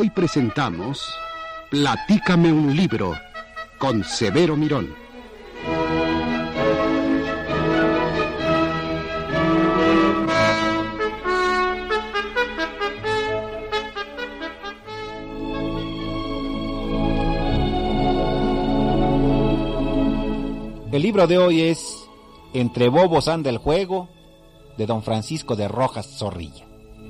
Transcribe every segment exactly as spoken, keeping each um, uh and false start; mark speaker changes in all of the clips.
Speaker 1: Hoy presentamos Platícame un libro con Severo Mirón.
Speaker 2: El libro de hoy es Entre bobos anda el juego, de don Francisco de Rojas Zorrilla.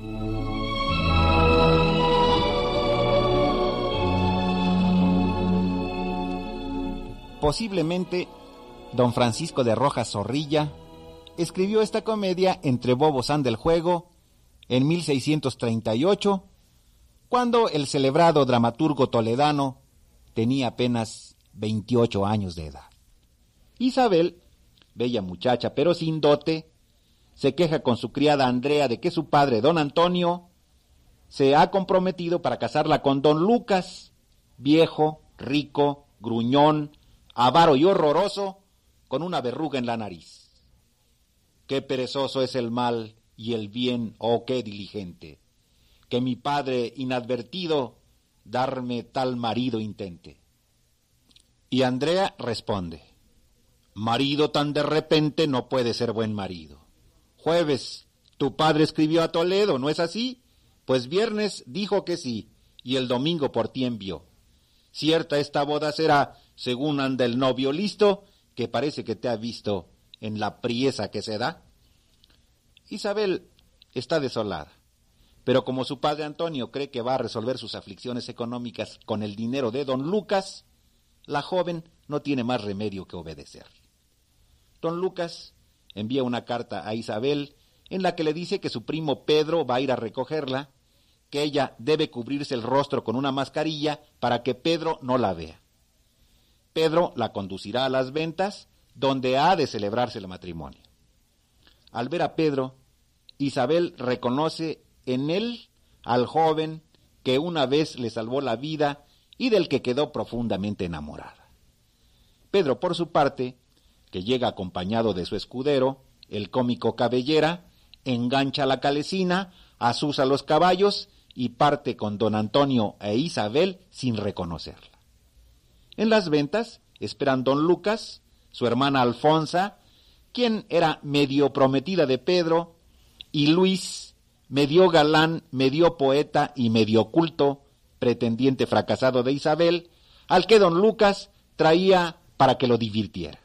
Speaker 2: Posiblemente don Francisco de Rojas Zorrilla escribió esta comedia Entre bobos anda el juego en mil seiscientos treinta y ocho, cuando el celebrado dramaturgo toledano tenía apenas veintiocho años de edad. Isabel, bella muchacha pero sin dote, se queja con su criada Andrea de que su padre, don Antonio, se ha comprometido para casarla con don Lucas, viejo, rico, gruñón, avaro y horroroso, con una verruga en la nariz. Qué perezoso es el mal y el bien, oh qué diligente, que mi padre inadvertido darme tal marido intente. Y Andrea responde: marido tan de repente no puede ser buen marido. Jueves, tu padre escribió a Toledo, ¿no es así? Pues viernes dijo que sí, y el domingo por ti envió. Cierta esta boda será, según anda el novio listo, que parece que te ha visto en la priesa que se da. Isabel está desolada, pero como su padre Antonio cree que va a resolver sus aflicciones económicas con el dinero de don Lucas, la joven no tiene más remedio que obedecer. Don Lucas envía una carta a Isabel en la que le dice que su primo Pedro va a ir a recogerla, que ella debe cubrirse el rostro con una mascarilla para que Pedro no la vea. Pedro la conducirá a las ventas, donde ha de celebrarse el matrimonio. Al ver a Pedro, Isabel reconoce en él al joven que una vez le salvó la vida y del que quedó profundamente enamorada. Pedro, por su parte, que llega acompañado de su escudero, el cómico Cabellera, engancha la calesina, azuza los caballos y parte con don Antonio e Isabel sin reconocerla. En las ventas esperan don Lucas, su hermana Alfonsa, quien era medio prometida de Pedro, y Luis, medio galán, medio poeta y medio culto, pretendiente fracasado de Isabel, al que don Lucas traía para que lo divirtiera.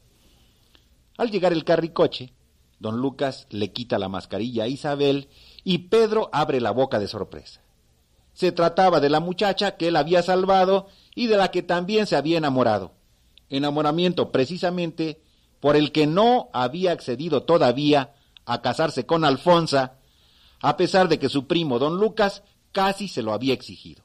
Speaker 2: Al llegar el carricoche, don Lucas le quita la mascarilla a Isabel y Pedro abre la boca de sorpresa. Se trataba de la muchacha que él había salvado y de la que también se había enamorado. Enamoramiento precisamente por el que no había accedido todavía a casarse con Alfonsa, a pesar de que su primo don Lucas casi se lo había exigido.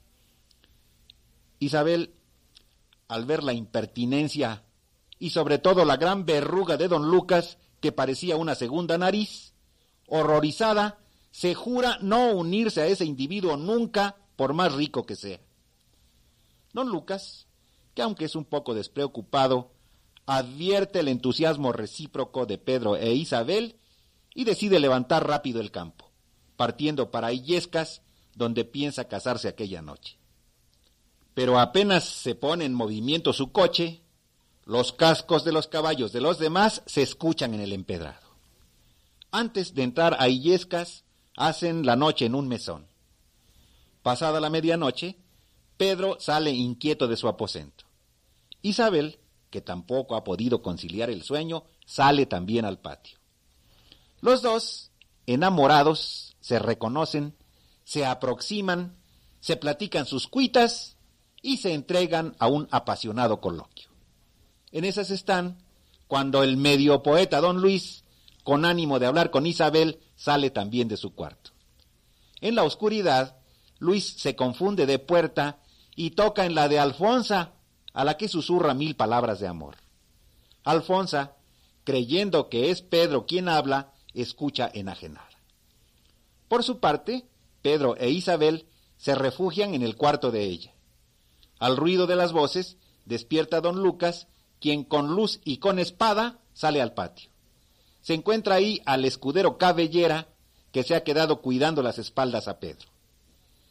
Speaker 2: Isabel, al ver la impertinencia y sobre todo la gran verruga de don Lucas, que parecía una segunda nariz, horrorizada, se jura no unirse a ese individuo nunca, por más rico que sea. Don Lucas, que aunque es un poco despreocupado, advierte el entusiasmo recíproco de Pedro e Isabel y decide levantar rápido el campo, partiendo para Illescas, donde piensa casarse aquella noche. Pero apenas se pone en movimiento su coche, los cascos de los caballos de los demás se escuchan en el empedrado. Antes de entrar a Illescas, hacen la noche en un mesón. Pasada la medianoche, Pedro sale inquieto de su aposento. Isabel, que tampoco ha podido conciliar el sueño, sale también al patio. Los dos, enamorados, se reconocen, se aproximan, se platican sus cuitas y se entregan a un apasionado coloquio. En esas están cuando el medio poeta don Luis, con ánimo de hablar con Isabel, sale también de su cuarto. En la oscuridad, Luis se confunde de puerta y toca en la de Alfonsa, a la que susurra mil palabras de amor. Alfonsa, creyendo que es Pedro quien habla, escucha enajenada. Por su parte, Pedro e Isabel se refugian en el cuarto de ella. Al ruido de las voces, despierta don Lucas, quien con luz y con espada sale al patio. Se encuentra ahí al escudero Cabellera, que se ha quedado cuidando las espaldas a Pedro.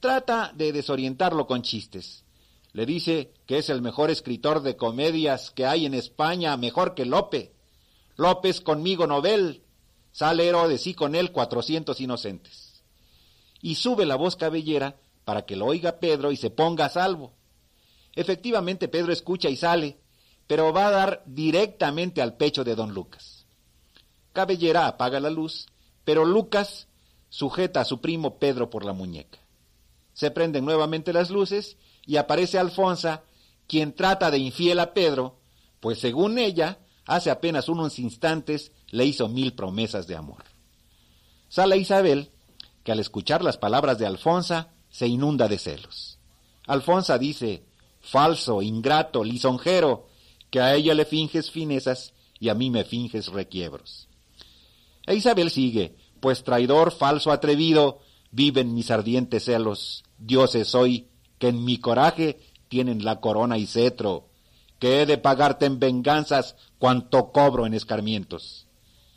Speaker 2: trata de desorientarlo con chistes. Le dice que es el mejor escritor de comedias que hay en España, mejor que Lope. López conmigo novel, sale Herodes y con él cuatrocientos inocentes. Y sube la voz Cabellera para que lo oiga Pedro y se ponga a salvo. Efectivamente Pedro escucha y sale, pero va a dar directamente al pecho de don Lucas. Cabellera apaga la luz, pero Lucas sujeta a su primo Pedro por la muñeca. Se prenden nuevamente las luces y aparece Alfonsa, quien trata de infiel a Pedro, pues según ella, hace apenas unos instantes le hizo mil promesas de amor. Sale Isabel, que al escuchar las palabras de Alfonsa, se inunda de celos. Alfonsa dice: falso, ingrato, lisonjero, que a ella le finges finezas y a mí me finges requiebros. E Isabel sigue: pues traidor, falso, atrevido, viven mis ardientes celos, dioses soy, que en mi coraje tienen la corona y cetro, que he de pagarte en venganzas cuanto cobro en escarmientos.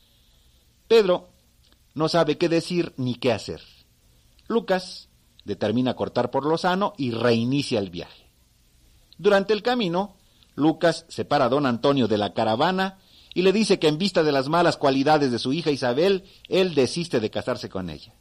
Speaker 2: Pedro no sabe qué decir ni qué hacer. Lucas determina cortar por lo sano y reinicia el viaje. Durante el camino, Lucas separa a don Antonio de la caravana y le dice que en vista de las malas cualidades de su hija Isabel, él desiste de casarse con ella.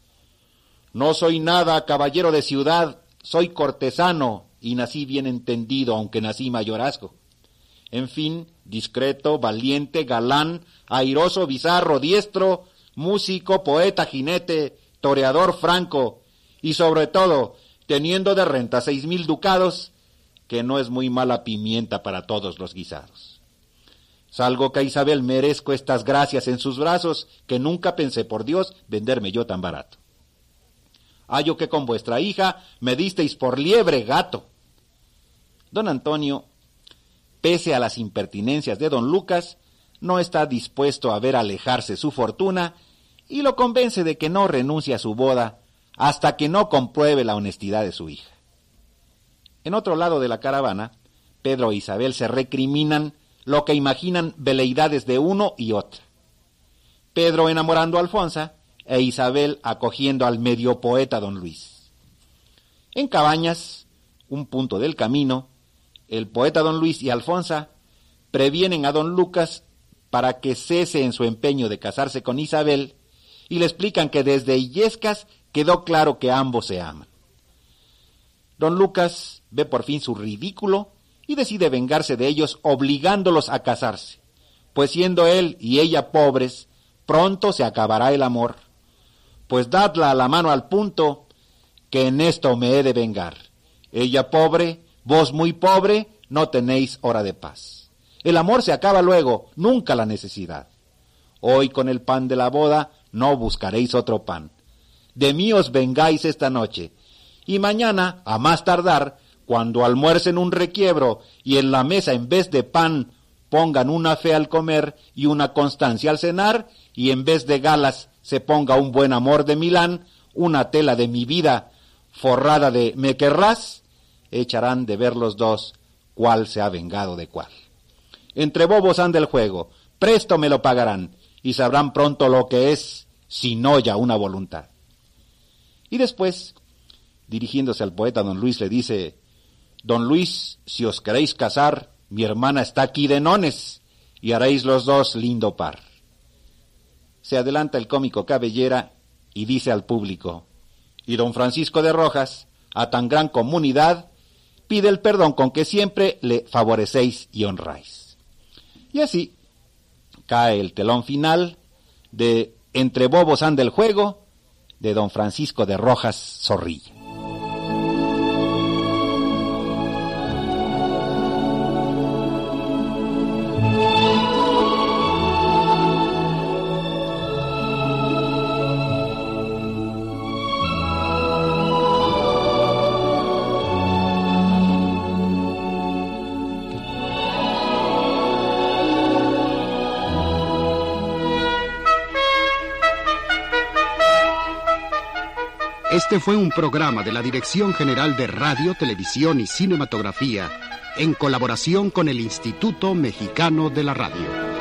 Speaker 2: No soy nada caballero de ciudad, soy cortesano y nací bien entendido, aunque nací mayorazgo. En fin, discreto, valiente, galán, airoso, bizarro, diestro, músico, poeta, jinete, toreador franco y sobre todo, teniendo de renta seis mil ducados, que no es muy mala pimienta para todos los guisados. Salgo que a Isabel merezco estas gracias en sus brazos, que nunca pensé por Dios venderme yo tan barato. Hallo que con vuestra hija me disteis por liebre gato. Don Antonio, pese a las impertinencias de don Lucas, no está dispuesto a ver alejarse su fortuna y lo convence de que no renuncie a su boda hasta que no compruebe la honestidad de su hija. En otro lado de la caravana, Pedro e Isabel se recriminan lo que imaginan veleidades de uno y otro. Pedro enamorando a Alfonsa e Isabel acogiendo al medio poeta don Luis. En Cabañas, un punto del camino, el poeta don Luis y Alfonsa previenen a don Lucas para que cese en su empeño de casarse con Isabel y le explican que desde Illescas quedó claro que ambos se aman. Don Lucas ve por fin su ridículo y decide vengarse de ellos obligándolos a casarse, pues siendo él y ella pobres, pronto se acabará el amor. Pues dadla a la mano al punto, que en esto me he de vengar. Ella pobre, vos muy pobre, no tenéis hora de paz. El amor se acaba luego, nunca la necesidad. Hoy con el pan de la boda no buscaréis otro pan. De mí os vengáis esta noche, y mañana, a más tardar, cuando almuercen un requiebro y en la mesa en vez de pan pongan una fe al comer y una constancia al cenar, y en vez de galas se ponga un buen amor de Milán, una tela de mi vida forrada de me querrás, echarán de ver los dos cuál se ha vengado de cuál. Entre bobos anda el juego, presto me lo pagarán, y sabrán pronto lo que es, si no ya una voluntad. Y después, dirigiéndose al poeta don Luis, le dice: don Luis, si os queréis casar, mi hermana está aquí de nones, y haréis los dos lindo par. Se adelanta el cómico Cabellera y dice al público: y don Francisco de Rojas, a tan gran comunidad, pide el perdón con que siempre le favorecéis y honráis. Y así cae el telón final de Entre bobos anda el juego, de don Francisco de Rojas Zorrilla.
Speaker 1: Este fue un programa de la Dirección General de Radio, Televisión y Cinematografía, en colaboración con el Instituto Mexicano de la Radio.